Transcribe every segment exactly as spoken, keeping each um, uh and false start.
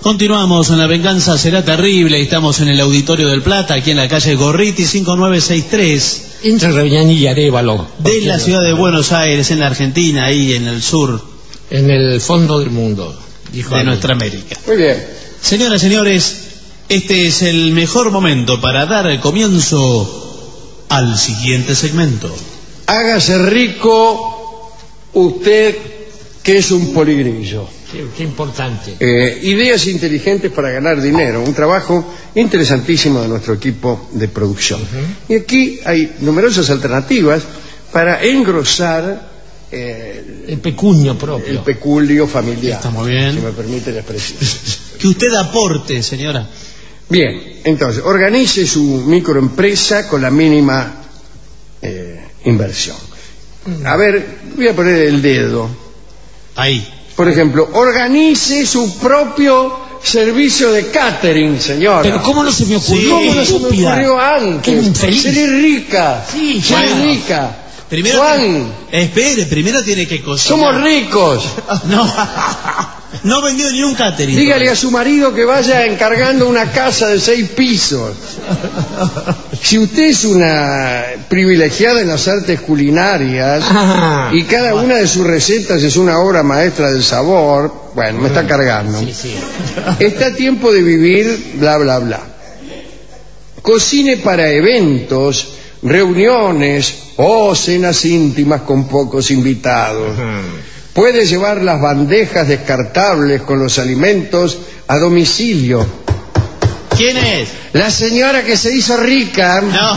Continuamos en La Venganza Será Terrible. Estamos en el Auditorio del Plata, aquí en la calle Gorriti cinco nueve seis tres. Entre Reviñani y Arévalo. De la ciudad de Buenos Aires, en la Argentina, ahí en el sur. En el fondo del mundo, dijo de nuestra América. Muy bien. Señoras y señores, este es el mejor momento para dar el comienzo al siguiente segmento. Hágase rico usted, que es un poligrillo. Qué, qué importante. Eh, ideas inteligentes para ganar dinero. Un trabajo interesantísimo de nuestro equipo de producción. Uh-huh. Y aquí hay numerosas alternativas para engrosar eh, el pecunio propio. El peculio familiar. Está muy bien. Si me permite la expresión. Que usted aporte, señora. Bien, entonces, organice su microempresa con la mínima eh, inversión. A ver, voy a poner el dedo. Ahí. Por ejemplo, organice su propio servicio de catering, señora. Pero ¿cómo no se me ocurrió? Sí, ¿Cómo no se me ocurrió antes? Seré rica. Sí, seré claro. rica. Primero Juan, tiene, espere, primero tiene que cocinar. Somos ricos. No, no vendió ni un catering. Dígale a su marido que vaya encargando una casa de seis pisos. Si usted es una privilegiada en las artes culinarias ah, y cada una de sus recetas es una obra maestra del sabor, bueno, me está cargando. Sí, sí. Está a tiempo de vivir, bla, bla, bla. Cocine para eventos, reuniones o cenas íntimas con pocos invitados. Puede llevar las bandejas descartables con los alimentos a domicilio. ¿Quién es? La señora que se hizo rica. No.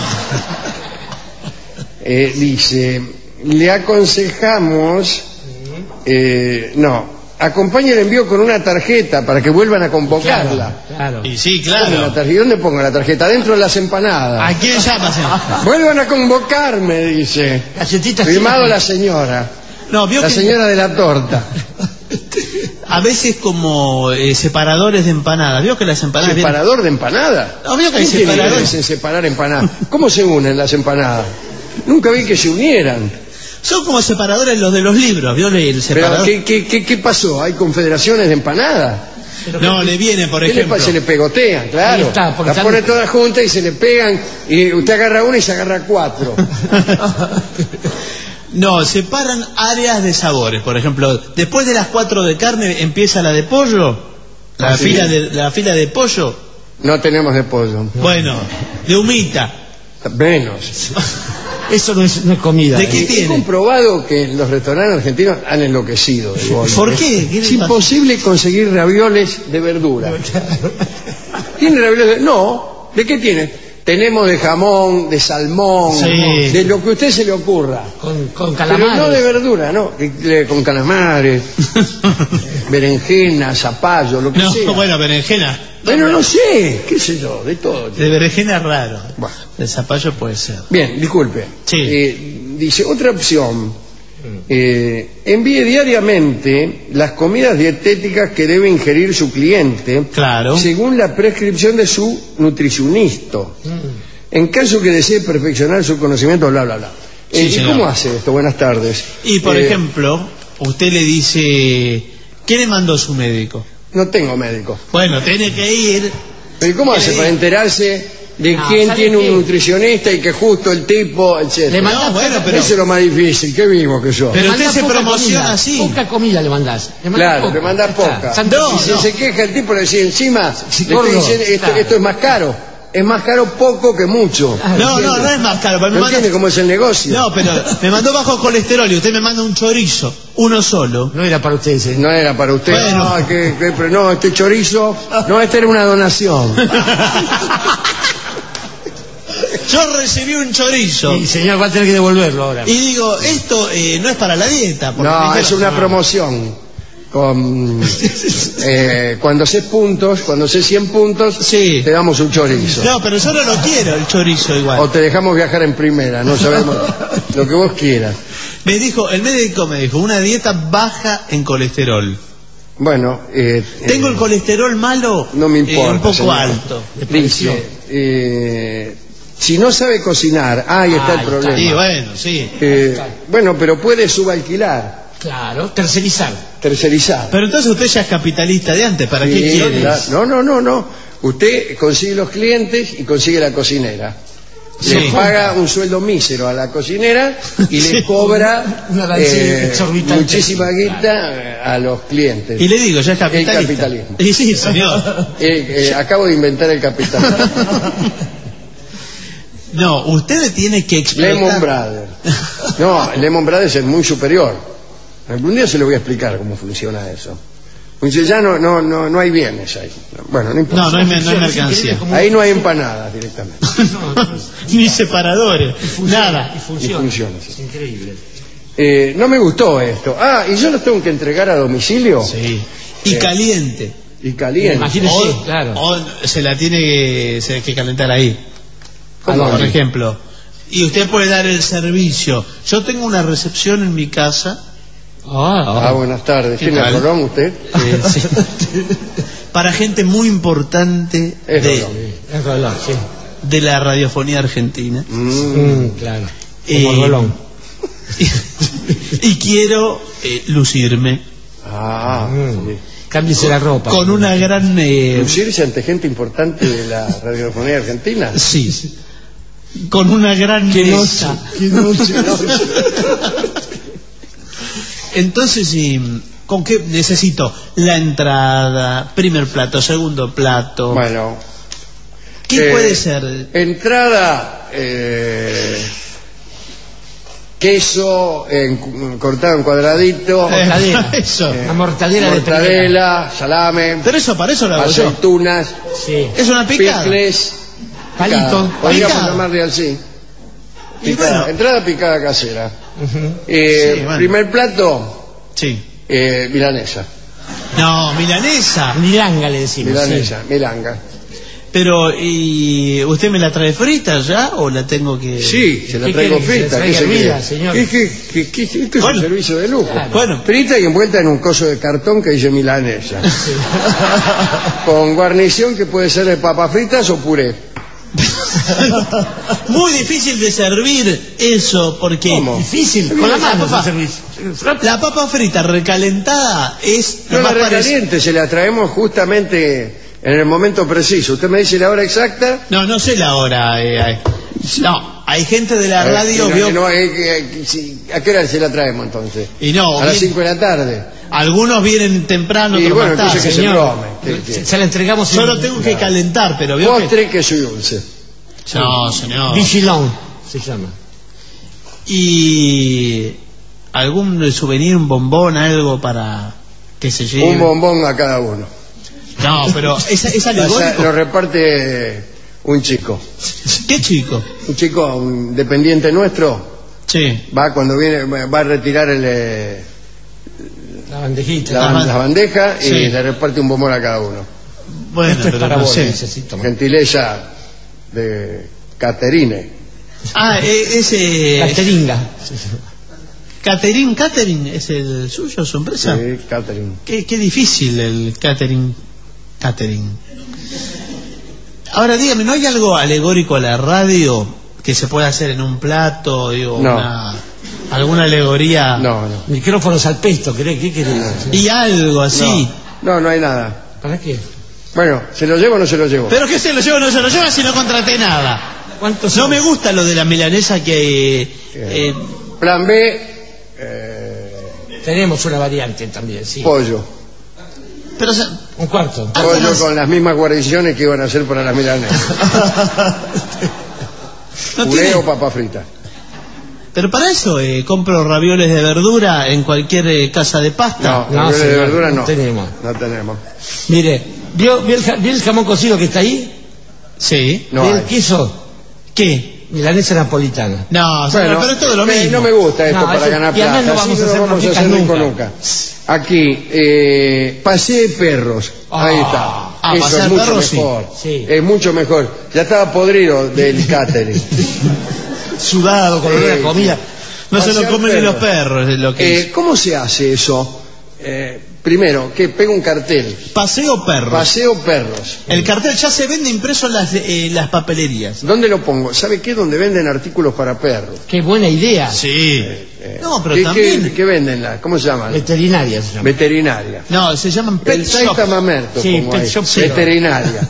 Eh, dice, le aconsejamos, eh, no, acompañe el envío con una tarjeta para que vuelvan a convocarla. Claro, claro. Y sí, claro. ¿Y dónde pongo la tarjeta? Dentro de las empanadas. ¿A quién llama, señor? Vuelvan a convocarme, dice. Galletitas. Firmado la señora. No, vio la que... señora de la torta. A veces como eh, separadores de empanadas. ¿Vio que las empanadas... ¿Separador vienen... de empanadas? No, vio que hay ¿Quién separadores? tiene en separar empanadas? ¿Cómo se unen las empanadas? Nunca vi que se unieran. Son como separadores los de los libros. ¿Vio el separador? ¿Pero qué, qué, qué, qué pasó? ¿Hay confederaciones de empanadas? No, le viene, por ejemplo. Le se le pegotean, claro. Está, las están... pone todas juntas y se le pegan. Y usted agarra una y se agarra cuatro. No, separan áreas de sabores. Por ejemplo, después de las cuatro de carne empieza la de pollo. La, ah, fila, sí. de, la fila de pollo. No tenemos de pollo. Bueno, de humita. Menos. Eso no es, no es comida. ¿De qué He tiene? comprobado que los restaurantes argentinos han enloquecido de golpe. ¿Por qué? ¿Qué es imposible conseguir ravioles de verdura. ¿Tiene ravioles de... No. ¿De qué tiene? Tenemos de jamón, de salmón, sí. de lo que a usted se le ocurra. Con, con calamares. Pero no de verdura, no. Con calamares, berenjena, zapallo, lo que no, sea. Bueno, berenjena. Bueno, no sé, qué sé yo, de todo. De berenjena es raro. Bueno. De zapallo puede ser. Bien, disculpe. Sí. Eh, dice, otra opción. Eh, envíe diariamente las comidas dietéticas que debe ingerir su cliente, claro, según la prescripción de su nutricionista. En caso que desee perfeccionar su conocimiento, bla, bla, bla. Sí, eh, ¿Y cómo hace esto? Buenas tardes. Y por eh, ejemplo, usted le dice, ¿qué le mandó su médico? No tengo médico. Bueno, tiene que ir. ¿Pero cómo hace para enterarse de no, quién tiene qué? un nutricionista y que justo el tipo, etcétera? Le mandás, no, bueno, pero... Eso es lo más difícil, qué vivo que yo. Pero usted se poca promociona comida, así. Poca comida le mandás. Le mandás Claro, poca. le mandás poca. No, y si no. se queja el tipo, le dice encima, Sí, le gordo, estoy diciendo, esto, claro. esto es más caro. Es más caro poco que mucho. No, no, no es más caro. Pero me ¿No manda... entiende cómo es el negocio? No, pero me mandó bajo colesterol y usted me manda un chorizo, uno solo. No era para usted ese. No era para usted. Bueno. No, que, que, pero no, este chorizo, no, esta era una donación. Yo recibí un chorizo. Sí, señor, va a tener que devolverlo ahora. Y digo, esto eh, no es para la dieta. porque No, me es dijeron- una promoción. Con, eh, cuando sé puntos, cuando sé cien puntos, Sí. te damos un chorizo. No, pero yo no lo quiero, el chorizo igual. O te dejamos viajar en primera, no sabemos lo que vos quieras. Me dijo, el médico me dijo, una dieta baja en colesterol. Bueno, eh, Tengo eh, el colesterol malo, no me importa, eh, un poco señor. alto. Dice, eh, si no sabe cocinar, ahí está Ahí el problema. Sí, bueno, sí. Eh, bueno, pero puede subalquilar. Claro, tercerizar. tercerizada. Pero entonces usted ya es capitalista de antes, ¿para Sí, qué quiere? la- no, no, no, no. Usted consigue los clientes y consigue la cocinera. Sí. Le paga un sueldo mísero a la cocinera y Sí. le cobra Una avancée eh, exorbitante. muchísima guita a los clientes. Y le digo, ya es capitalista. El capitalismo. Y sí, señor. Eh, eh, acabo de inventar el capitalismo. No, usted tiene que explotar. Lehman Brothers. No, Lehman Brothers es muy superior. Algún día se lo voy a explicar cómo funciona eso. Dice, ya no, no, no, no hay bienes ahí. Bueno, no importa. No, no hay, no hay mercancía. Ahí no hay empanadas directamente. Ni separadores, nada. Y funciona. Y funciona, sí. Es increíble. Eh, no me gustó esto. Ah, ¿y yo los tengo que entregar a domicilio? Sí. Y Eh, caliente. Y caliente. Imagínese, O, claro. o se la tiene que, se- que calentar ahí. ¿Cómo Por ahí? ejemplo. Y usted puede dar el servicio. Yo tengo una recepción en mi casa. Ah, buenas tardes. ¿Qué ¿Tiene tal? Rolón usted? eh, sí, para gente muy importante Es de, Rolón. Es Rolón, sí. de la radiofonía argentina. Mm. Mm, claro. Eh, Como Rolón. Y, quiero eh, lucirme Ah, Mm. sí. Cámbiese la ropa. con una gran... eh, ¿Lucirse ante gente importante de la radiofonía argentina? sí, con una gran... Qué eh, noche, qué noche. Entonces, sí, ¿con qué necesito? La entrada, primer plato, segundo plato. Bueno. ¿Qué eh, puede ser? Entrada, eh, queso en- cortado en cuadradito, Eh, mortadela. Eso. La mortadela de primera. mortadela, salame, Pero eso, para eso lo hago yo. aceitunas, Sí. Es una picada. picles, Palito. picada. Podríamos Picada. llamarle así. Y Picada. bueno. Entrada picada casera. Ujú. Eh, Sí, bueno. Primer plato, Sí. eh, milanesa. No, milanesa. Milanga le decimos. Milanesa, milanga. Pero, ¿y usted me la trae frita ya o la tengo que...? Sí, se la ¿Qué traigo quiere que se frita. la ¿Qué traiga se hervida, quiere? señor? ¿Qué- qué- qué- qué- Esto es Bueno. un servicio de lujo. Claro. Bueno, Frita y envuelta en un coso de cartón que dice milanesa. Con guarnición que puede ser de papas fritas o puré. muy difícil de servir eso porque... ¿Cómo? Difícil. Con Con la la mano papa. se servís. La papa frita recalentada es... No la más parec- recaliente, se la traemos justamente en el momento preciso. Usted me dice la hora exacta. No, no sé la hora. eh, eh. No, hay gente de la Eh, radio... no, vio- no, eh, eh, eh, si- ¿A qué hora se la traemos entonces? Y no, A las bien- cinco de la tarde. algunos vienen temprano, Y otros bueno, más tarde. entonces que se Señor, brome. que- que- se, se la entregamos. Yo en- lo tengo que calentar, pero vio que... Postre, queso y dulce. No, señor. Vigilón se llama. Y... ¿Algún souvenir, un bombón, algo para que se lleve? Un bombón a cada uno. No, pero es, es O sea, alegórico. lo reparte un chico. ¿Qué chico? Un chico, un dependiente nuestro, Sí. va cuando viene, va a retirar el, eh, La bandejita. la, La ban- la bandeja y Sí. le reparte un bombón a cada uno. Bueno, Esto es pero para no vos, sé. necesito. Gentileza de Caterine. Ah, e- ese... Cateringa. Catering, Catering, ¿es el suyo, su empresa? Sí, Catherine. Qué, qué difícil el catering. Catering. Ahora dígame, ¿no hay algo alegórico a la radio que se pueda hacer en un plato? Digo, No. una, alguna alegoría. No, no. Micrófonos al pesto, ¿querés? ¿Qué querés? Y algo así. No, no, no hay nada. ¿Para qué? Bueno, ¿se lo llevo o no se lo llevo? Pero que se lo lleva o no se lo lleva si no contraté nada. ¿Cuántos No son? me gusta lo de la milanesa que... eh, Plan B, eh, Tenemos una variante también, sí. pollo. pero o sea, Un cuarto. Ah, Pollo además- con las mismas guarniciones que iban a hacer para las milanesas. no Puré tiene- o papa frita. Pero para eso eh, compro ravioles de verdura en cualquier eh, casa de pasta. No, No, ravioles de señor, verdura no no. tenemos. No tenemos. Mire, ¿vio, vio el, ja- vio el jamón cocido que está ahí? Sí. No ¿Vio el hay. queso? ¿Qué? Milanesa napolitana. No, señor, pero es todo lo me- mismo. No me gusta esto No, para eso- ganar y además plata. no Así vamos a no hacer vamos a ricas hacer rico nunca. nunca. Aquí, eh, pasé perros. Ahí está. Ah, Eso pasear es mucho perros, sí. mejor. Sí. Es mucho mejor. Ya estaba podrido del catering. Sudado, con olor Eh, a comida. No se lo Pasear comen ni los perros. perros, es lo que Eh, es. ¿Cómo se hace eso? Eh, primero, que pega un cartel. Paseo perros. Paseo perros. El cartel ya se vende impreso en las, eh, las papelerías. ¿Dónde lo pongo? ¿Sabe qué? Donde venden artículos para perros. Qué buena idea. Sí. Eh, no, pero ¿Qué, también... ¿qué, qué venden? La, ¿Cómo se llaman? Veterinaria se llama. Veterinaria. No, se llaman pet El shop. Taita Mamerto, Sí, pongo pet ahí. shop, sí. Veterinaria.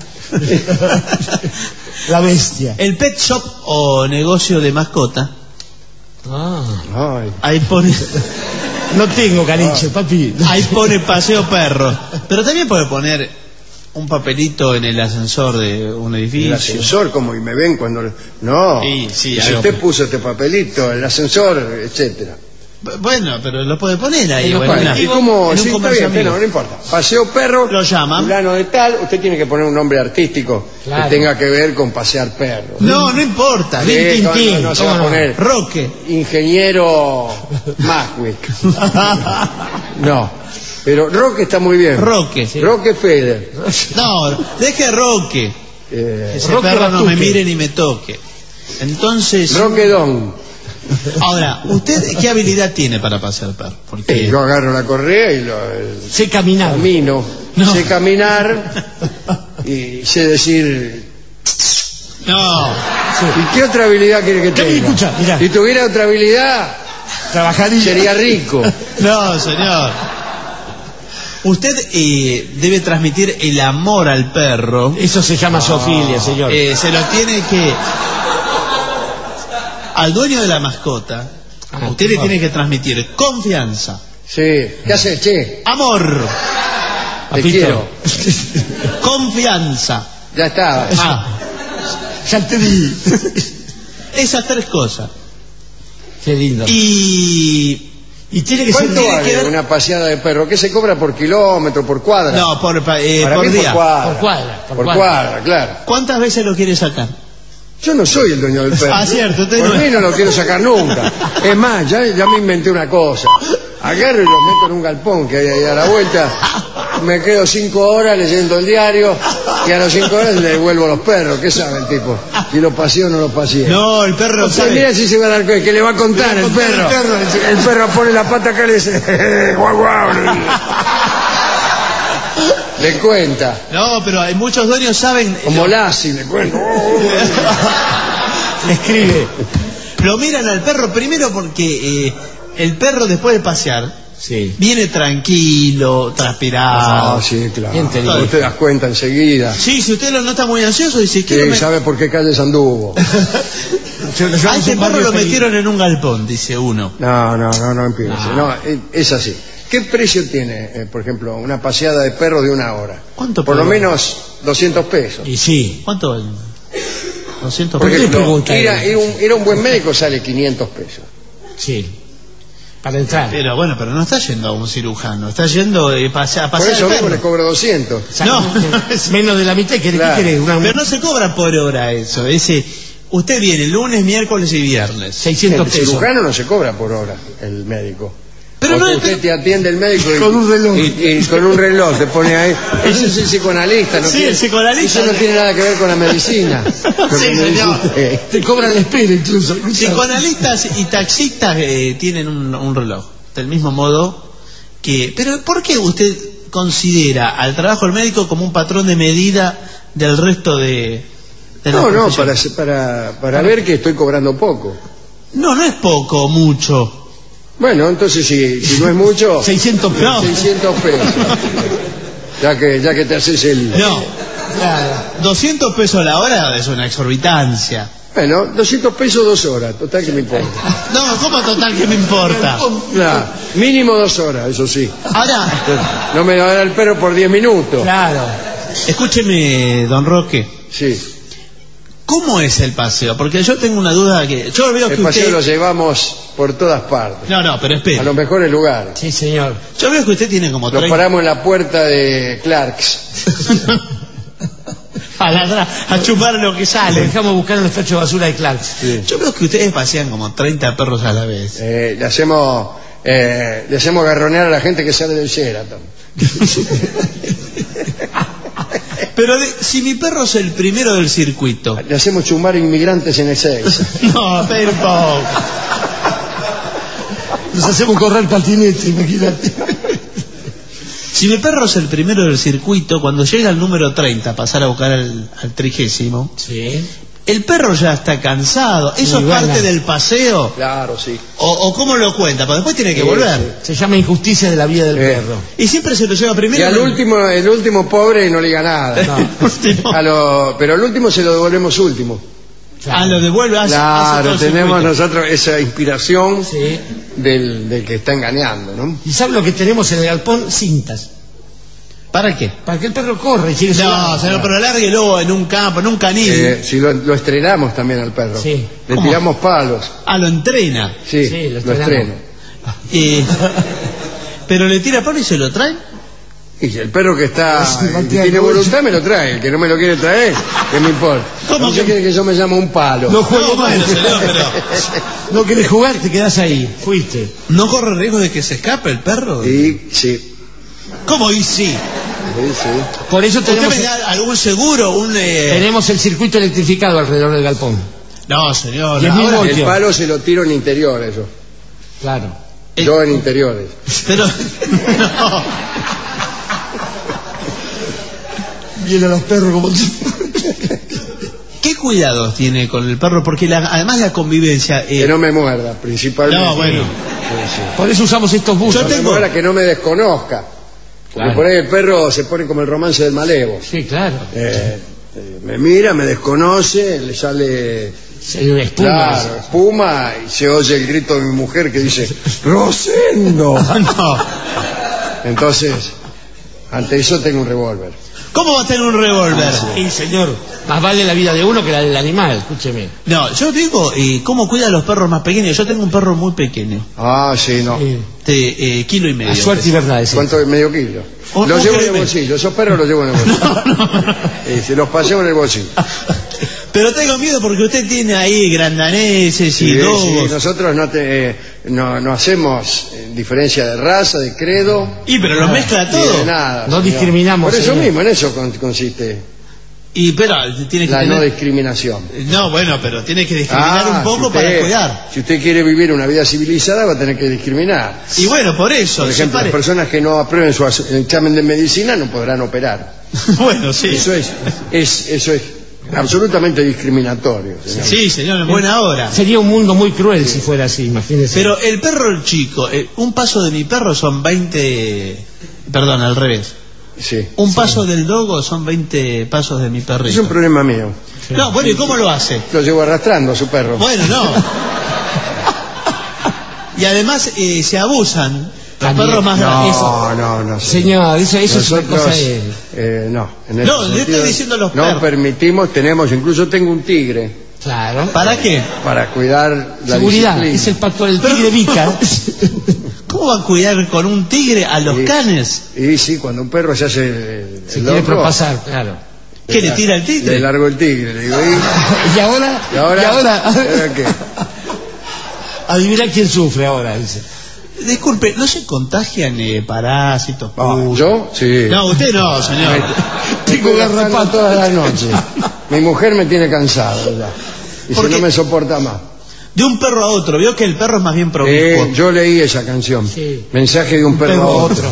La bestia. El pet shop o negocio de mascota, Ah. Ay. ahí pone... No tengo caniche, papi. Ahí pone paseo perro. Pero también puede poner un papelito en el ascensor de un edificio. El ascensor, como y me ven cuando... No, Sí, sí, si algo- usted puso este papelito, el ascensor, etcétera. Bueno, pero lo puede poner ahí. Pero o en bueno, una- Y como, en un sí, está comercio bien, amigo. no, no importa. Paseo perro, Lo llaman. fulano de tal, usted tiene que poner un nombre artístico Claro. que tenga que ver con pasear perros. No, no importa. Sí, Rin, tin, no, tin, no, no se va a ¿cómo no? poner Roque. ingeniero Maswick. No, pero Roque está muy bien. Roque. Roque Feder. No, deje Roque. Eh, Ese Roque perro no me Batuque. mire ni me toque. Entonces, Roque Don. ahora, ¿usted qué habilidad tiene para pasear perro? Porque Eh, yo agarro la correa y lo el Sé caminar. camino. No. Sé caminar y sé decir... no, ¿Y qué otra habilidad quiere que ¿Qué? tenga? Escucha, mirá. Si tuviera otra habilidad, Trabajaría. sería rico. no, señor. Usted eh, debe transmitir el amor al perro. Eso se llama zoofilia, señor. Eh, se lo tiene que... Al dueño de la mascota, Ah, usted le por tiene que transmitir confianza, Sí. ¿Qué haces, che? amor, Te Papito. quiero. confianza. Ya está. Ah, Ya te di. esas tres cosas. Qué lindo. Y... Y tiene que ser. ¿Cuánto tiene vale que ver- una paseada de perro? ¿Qué se cobra por kilómetro, por cuadra? No, por, pa- eh, Para por mí día. por cuadra. Por cuadra, por Por cuadra. cuadra, claro. ¿Cuántas veces lo quiere sacar? Yo no soy el dueño del perro. Ah, cierto, usted Por no es. mí no lo quiero sacar nunca. Es más, ya, ya me inventé una cosa. Agarro y los meto en un galpón que hay ahí a la vuelta. Me quedo cinco horas leyendo el diario y a las cinco horas le devuelvo los perros. ¿Qué sabe el tipo? Si los paseo o no los paseo. No, el perro O sea, sabe. mira si se va a dar cuenta, que le va a contar Le va a el contar perro. el perro. El perro pone la pata acá y le dice, "Eh, guau, guau". Le cuenta. No, pero hay muchos dueños saben. Como lo, Lassie, le cuenta. Le escribe. lo miran al perro primero porque eh, el perro después de pasear Sí. viene tranquilo, transpirado. Ah, sí, claro. ¿Quién te dijo? Vos te das cuenta enseguida. Sí, si usted lo nota muy ansioso, dice, Sí, ¿qué me... sabe por qué calles anduvo. Yo- yo- A este un perro barrio lo feliz. metieron en un galpón, dice uno. No, no, no, no empiece. No. No, es- es así. ¿Qué precio tiene, eh, por ejemplo, una paseada de perro de una hora? ¿Cuánto Por lo puede menos doscientos pesos. Y sí. ¿Cuánto vale? doscientos Por qué pesos. ejemplo, pregunta ir a, él? ir a un, ir a un buen médico sale quinientos pesos. Sí. Para entrar. Pero bueno, pero no está yendo a un cirujano, está yendo eh, pase- a Por pasear eso el mismo perro. le cobro doscientos. Exactamente. Menos de la mitad. ¿Qué, Claro. ¿qué querés? Una, Pero no se cobra por hora eso. Ese, usted viene lunes, miércoles y viernes. seiscientos El pesos. cirujano no se cobra por hora, el médico. Pero Porque no- usted te atiende el médico y, Con un reloj. y- y con un reloj te pone ahí. Ese es el psicoanalista, ¿no? Sí, tiene- el psicoanalista. Eso no tiene nada que ver con la medicina. Lo que Sí, me dice señor. usted. Te cobran la espera incluso. Psicoanalistas y taxistas eh, tienen un, un reloj, del mismo modo que... Pero ¿por qué usted considera al trabajo del médico como un patrón de medida del resto de... de las No, no, para, profesiones? para, para ver que estoy cobrando poco. No, no es poco, mucho. Bueno, entonces si, si no es mucho, seiscientos pesos. No. seiscientos pesos. Ya que, ya que te haces el... No, Claro. doscientos pesos la hora es una exorbitancia. Bueno, doscientos pesos dos horas, total que me importa. No, ¿cómo total que me importa? Nah, mínimo dos horas, eso sí. Ahora, No me va a dar el perro por diez minutos. Claro. escúcheme, don Roque, Sí, ¿cómo es el paseo? Porque yo tengo una duda que... Yo veo que el paseo usted... lo llevamos por todas partes, No, no, pero a espere. los mejores lugares. Sí, señor. Yo veo que usted tiene como Lo treinta... paramos en la puerta de Clarks. a ladrar, a chupar lo que Le sale. dejamos buscar en los tachos de basura de Clark. Sí. Yo veo que ustedes pasean como treinta perros a la vez. Eh, le hacemos eh, le hacemos garronear a la gente que sale del Sheraton. Pero de- si mi perro es el primero del circuito... Le hacemos chumbar inmigrantes en Ezeiza. No, pero un poco. Nos hacemos correr patinete, imagínate. Si mi perro es el primero del circuito, cuando llega al número treinta, pasar a buscar al, al trigésimo, Sí. el perro ya está cansado. ¿Eso Sí, es parte bueno. del paseo? Claro, sí. ¿O, o cómo lo cuenta? Porque después tiene que Sí, volver. Se llama injusticia de la vida del Eh. perro. Y siempre se lo lleva Y primero. al último, el último pobre no le diga nada. No. Último. A lo- pero al último se lo devolvemos último. Ah, lo devuelve. Hace, hace todo Claro, el tenemos circuito. nosotros esa inspiración Sí. del, del que está engañando, ¿no? ¿Y sabe lo que tenemos en el galpón? Cintas. ¿Para qué? Para que el perro corra y siga su No, lado. señor, pero lárguelo en un campo, en un canil. Eh, si lo, lo estrenamos también al perro. Sí. Le ¿Cómo? tiramos palos. Ah, lo entrena. Sí, Sí, lo lo estrenamos. estreno. Eh, pero le tira palo y se lo trae. Y si el perro que está Sí, que Matías, tiene no, voluntad me lo trae, el que no me lo quiere traer, ¿qué me importa? ¿Cómo No se que- quiere que yo me llame un palo. No juegue No, más. bueno, señor, pero No querés jugar, te quedás ahí. Fuiste. ¿no corre riesgo de que se escape el perro? Y sí, ¿Cómo y sí? sí, sí. Por eso ¿Usted tenemos, me da algún seguro? Un, eh... tenemos el circuito electrificado alrededor del galpón. No, señor. Diez mil ahora- voltios. El palo se lo tiro en interiores yo. Claro. Eh, Yo en interiores. Pero... no. Vienen los perros como... ¿Qué cuidados tiene con el perro? Porque la- además la convivencia... eh, Que no me muerda, principalmente. No, bueno. Sí, sí. Por eso usamos estos buses. Yo No me tengo- muerda, que no me desconozca. Porque Claro. por ahí el perro se pone como el romance del malevo. Sí, claro. Eh, eh, me mira, me desconoce, le sale Se le espuma. claro, espuma y se oye el grito de mi mujer que dice ¡Rosendo! no. Entonces, ante eso tengo un revólver. ¿Cómo va a tener un revólver? Y señor, más vale la vida de uno que la del animal, escúcheme. No, yo digo, eh, ¿cómo cuida a los perros más pequeños? Yo tengo un perro muy pequeño, Ah, sí, no. Sí. de eh, kilo y medio. A suerte y verdad, ese. ¿Cuánto es medio kilo? Un- Los un llevo kilo y en el medio. bolsillo, esos perros los llevo en el bolsillo. Y se los paseo en el bolsillo. Pero tengo miedo porque usted tiene ahí grandaneses y Sí, sí, dogos. nosotros no, te, eh, no, no hacemos eh, diferencia de raza, de credo, Y pero los mezcla ni todo. de nada. No señor. discriminamos, Por eso señor. mismo, en eso con- consiste Y pero tiene que la no tener... discriminación. No, bueno, pero tiene que discriminar Ah, un poco si usted- para cuidar. Si usted quiere vivir una vida civilizada, va a tener que discriminar. Y bueno, por eso. Por ejemplo, separe- las personas que no aprueben su as- examen de medicina no podrán operar. Bueno, sí. Eso es, es, eso es absolutamente discriminatorio, señor. Sí, señor, en buena hora. Sería un mundo muy cruel si fuera así, imagínese. Pero el perro el chico, eh, un paso de mi perro son veinte... Perdón, al revés. Sí. Un paso del dogo son veinte pasos de mi Es perrito. un problema mío. No, bueno, ¿y cómo lo hace? Lo llevo arrastrando a su perro. Bueno, no. Y además eh, se abusan los También. perros más grandes. No, no, no. Señor, eso, eso es una Nosotros, cosa de... eh, no. En No, ese le estoy sentido, diciendo los no perros. permitimos, tenemos, incluso tengo un tigre Claro. ¿Para qué? para cuidar la Seguridad, disciplina. es el pacto del Pero- tigre Vica. ¿Cómo va a cuidar con un tigre a los Sí. canes? Y sí, cuando un perro se hace el, Se el quiere loco, propasar, claro. ¿Qué le tira el tigre? Le largo el tigre, le digo, ¿y, Y ahora, y ahora? y ahora, ¿ahora qué? adivina quién sufre ahora, dice. Disculpe, ¿no se contagian eh, parásitos? Ah, pus? ¿yo? Sí. No, usted no, señor. Tengo garrapata todas las noches. Mi mujer me tiene cansado ya. Y si ¿Por no qué? me soporta más. De un perro a otro, vio que el perro es más bien promiscuo. Eh, yo leí esa canción. Sí. Mensaje de un perro, a otro.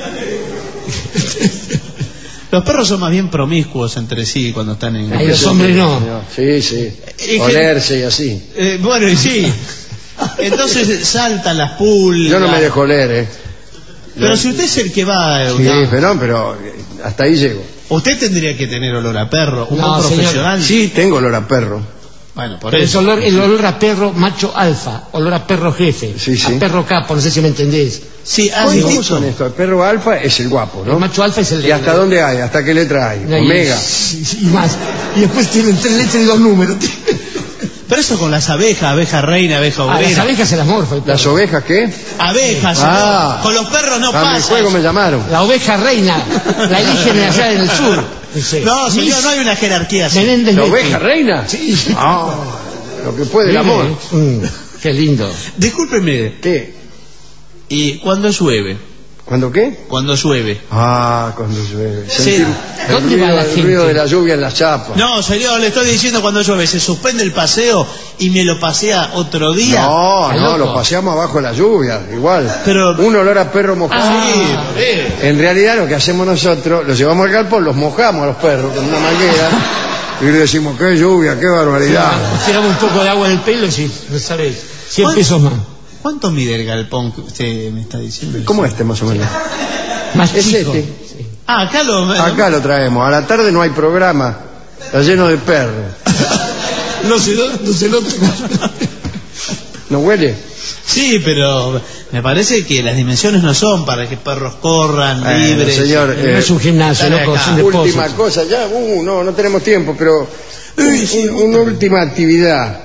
Los perros son más bien promiscuos entre sí cuando están en... Ay, los hombres no. Sí, sí. que- Olerse y así. Eh, bueno, y sí. Entonces saltan las pulgas. Yo no me dejo oler, ¿eh? Pero si usted es el que va... eh, Sí, no. pero, pero eh, hasta ahí llego. Usted tendría que tener olor a perro, un No, buen señor. profesional. Sí, tengo olor a perro. Bueno, por Pero es eso. olor, el olor a perro macho alfa, olor a perro jefe, Sí, sí. a perro capo, no sé si me entendés. Sí, ah, ¿Cómo sí, ¿Cómo sí. son estos? El perro alfa es el guapo, El ¿no? macho alfa es el de... ¿Y hasta dónde hay? ¿Hasta qué letra hay? No, y- Omega. Y, y más. Y después tienen tres letras y dos números. Pero eso con las abejas, abeja reina, abeja A las obrera. abejas se las morfa el perro. ¿Las ovejas qué? Abejas, Ah. señor. Con los perros no A mi pasa. juego eso. me llamaron. La oveja reina, la eligen allá en el sur. Dice, No, señor, Miss no hay una jerarquía así. Menéndez ¿La Becky. oveja reina? Sí. Ah, lo que puede el Mire, amor. mm, qué lindo. Discúlpeme, ¿Qué? y cuando llueve, ¿Cuándo qué? Cuando llueve. Ah, cuando llueve. Sí. Sentimos el ¿Dónde ruido, va la el gente? ruido de la lluvia en las chapas. No, señor, le estoy diciendo cuando llueve. Se suspende el paseo y me lo pasea otro día. No, ¿Está no, loco? lo paseamos abajo de la lluvia, igual. Pero- Un olor a perro mojado. Ah, En realidad lo que hacemos nosotros, los llevamos al galpón, los mojamos a los perros con una manguera y le decimos, qué lluvia, qué barbaridad. tiramos un poco de agua en el pelo y sí, no sabes, cien ¿Cuánto? pesos más. ¿Cuánto mide el galpón que usted me está diciendo? ¿Cómo este más o menos? Más Es chico. este. Sí. Ah, acá lo... Acá lo traemos. A la tarde no hay programa. Está lleno de perros. No se lo, no se lo ¿No huele? Sí, pero me parece que las dimensiones no son para que perros corran Bueno, libres. señor, No eh, es un gimnasio, dale loco, acá. sin depósito. última cosa, ya, uh, no, no tenemos tiempo, pero un- sí, un- una última actividad.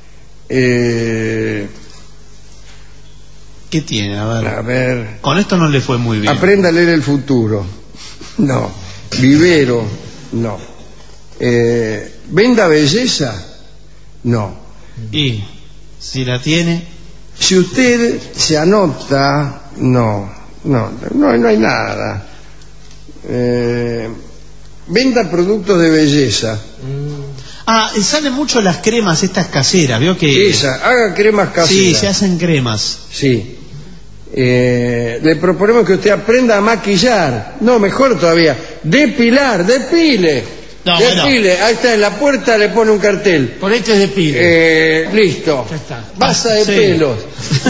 Eh, ¿Qué tiene? A ver. a ver, Con esto no le fue muy bien. aprenda a leer el futuro. No. Vivero, no. Eh, ¿Venda belleza? No. Y si la tiene... Si usted se anota, no, no, no, no hay nada. Eh, venda productos de belleza. Ah, salen mucho las cremas estas caseras, ¿vio que...? Esa, haga cremas caseras. Sí, se hacen cremas. Sí. Eh, le proponemos que usted aprenda a maquillar. No, mejor todavía. Depilar, depile. No, depile. Ahí está, en la puerta le pone un cartel. Ponete de pie. Eh, listo. Ya está. Basta de Sí. pelos.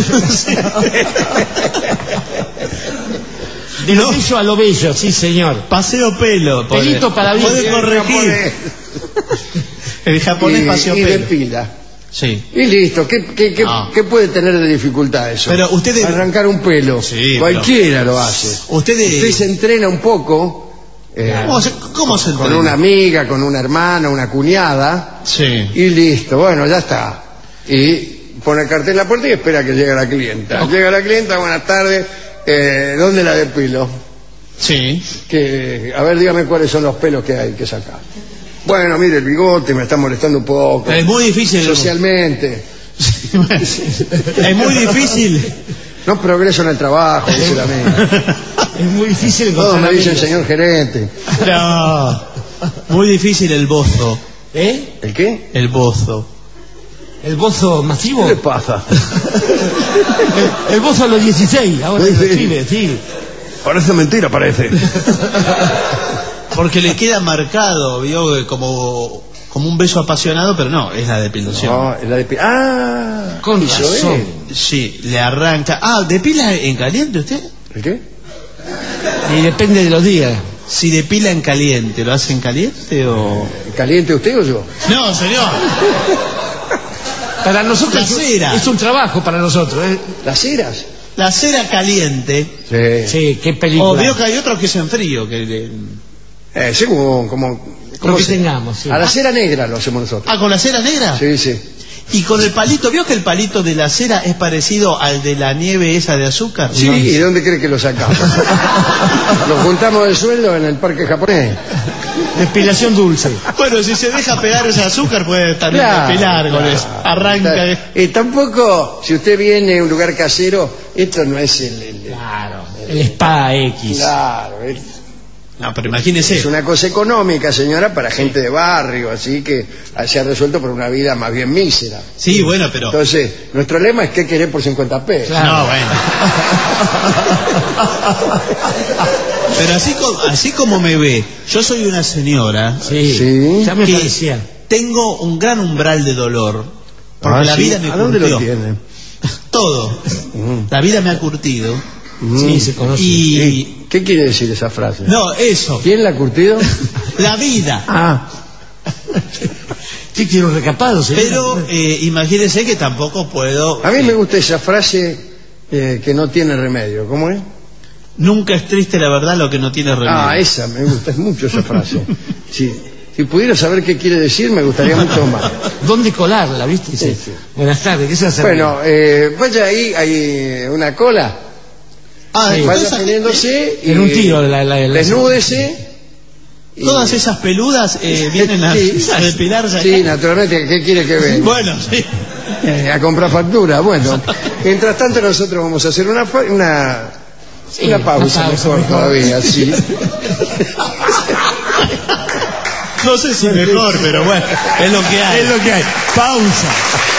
De lo bello a lo bello, sí señor. Paseo pelo. pone. Pelito para bien. Puede corregir. El japonés Y, paseo y pelo. depila. Sí. Y listo. ¿Qué, qué, qué, No. qué puede tener de dificultad eso? Pero usted- Arrancar un pelo. Sí, Cualquiera lo hace. Usted... Usted se entrena un poco. eh, ¿Cómo se, cómo se con entrena? una amiga, con una hermana, una cuñada. Sí. Y listo, bueno, ya está. Y pone el cartel en la puerta y espera que llegue la clienta. Llega la clienta, buenas tardes, eh, ¿dónde la depilo? Sí. Que, a ver, dígame cuáles son los pelos que hay que sacar. Bueno, mire, el bigote me está molestando un poco. Es muy difícil. Socialmente. Es muy difícil. No progreso en el trabajo, dice la amiga. Es muy difícil Todos encontrar me dicen amigos. señor gerente. No. Muy difícil el bozo. ¿Eh? ¿El qué? El bozo. ¿El bozo masivo? ¿Qué le pasa? El, el bozo a los dieciséis, ahora Sí, se sí. escribe, sí. Parece mentira, parece. Porque le queda marcado, ¿vio? Como, como un beso apasionado, pero no, es la depilación. No, la depi- Ah, Con eso razón. Sí, le arranca. Ah, ¿depila en caliente usted? es. ¿El qué? Y depende de los días. Si depila en caliente, ¿lo hace en caliente o...? ¿Caliente usted o yo? No, señor. Para nosotros La es un- cera. es un trabajo para nosotros. ¿eh? ¿Las ceras? La cera caliente. Sí. Sí, qué O película. veo que hay otros que son frío. Que le- Eh, según, como... Lo como que se- tengamos, sí. A la cera negra lo hacemos nosotros. Ah, ¿con la cera negra? Sí, sí. Y con el palito, ¿vio que el palito de la cera es parecido al de la nieve esa de azúcar? Sí, ¿y de dónde cree que lo sacamos? Lo juntamos de sueldo en el parque japonés. Depilación dulce. Bueno, si se deja pegar ese azúcar puede también Claro, depilar con claro. eso. Arranca. Y Eh, tampoco, si usted viene a un lugar casero, esto no es el... el- el- Claro. El Spa X. claro, es, No, pero imagínese. es una cosa económica, señora, para gente de barrio, así que se ha resuelto por una vida más bien mísera. Sí, bueno, pero... Entonces, nuestro lema es ¿qué querés por cincuenta pesos? Claro. No, bueno. Pero así, co- así como me ve, yo soy una señora Sí. Sí. Ya me que parecía. tengo un gran umbral de dolor. Porque Ah, la sí. vida me ¿A dónde curtió. lo tiene? Todo. Mm. La vida me ha curtido. Sí, se conoce. Y... ¿Qué, qué quiere decir esa frase? No, eso. ¿Quién la ha curtido? La vida. Ah, Sí, quiero recapado, señor. Pero eh, imagínense que tampoco puedo... a mí eh, me gusta esa frase eh, que no tiene remedio. ¿Cómo es? Nunca es triste la verdad lo que no tiene remedio. Ah, esa, me gusta, es mucho esa frase. Sí. Si pudiera saber qué quiere decir, me gustaría mucho más. ¿Dónde colarla, viste? Dice, Sí, sí. buenas tardes, ¿qué se hace? Bueno, eh, vaya ahí, hay una cola. Ah, Sí. todas Vaya esas- poniéndose y En un tiro, la- la- la- desnúdese. y- Todas esas peludas eh, vienen a, Sí. a depilarse. Sí, naturalmente, ¿qué quiere que venga? Bueno, sí. Eh, a comprar factura. Bueno, mientras tanto nosotros vamos a hacer una, fa- una Sí, una pausa, una pausa mejor, mejor. todavía, sí. No sé si mejor, pero bueno, es lo que hay. Es lo que hay. Pausa.